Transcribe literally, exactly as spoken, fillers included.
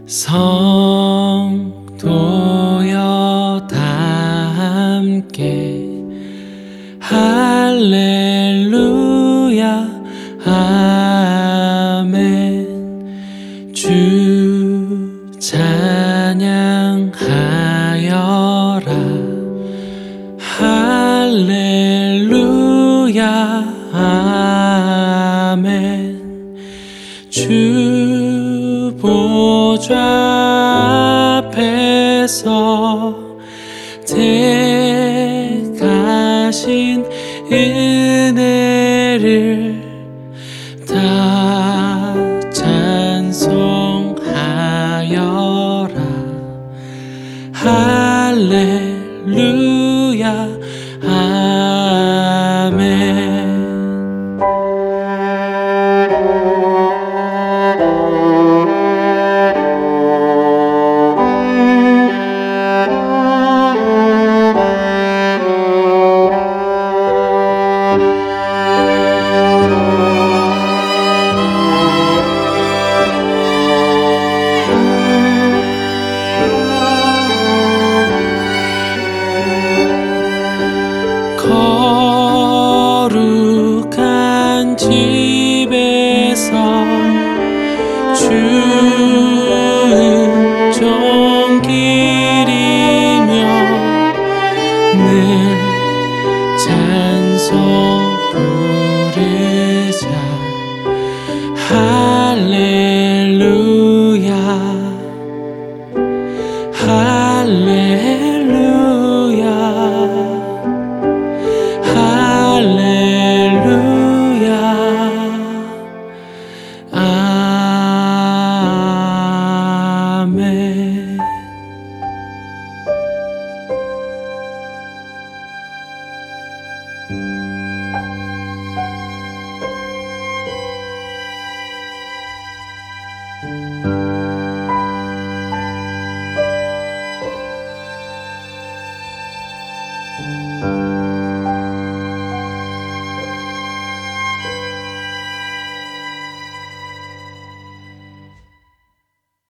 성도여 다 함께 할렐루야 아멘. 주 찬양하여라 할렐루야 아멘. 주 보좌 앞에서 택하신 은혜를 다 찬송하여라 할렐루야 아멘. 거룩한 집에서 주는 종길이며 늘 찬송 부르자 할렐루야 할렐루야 할렐루야 아멘.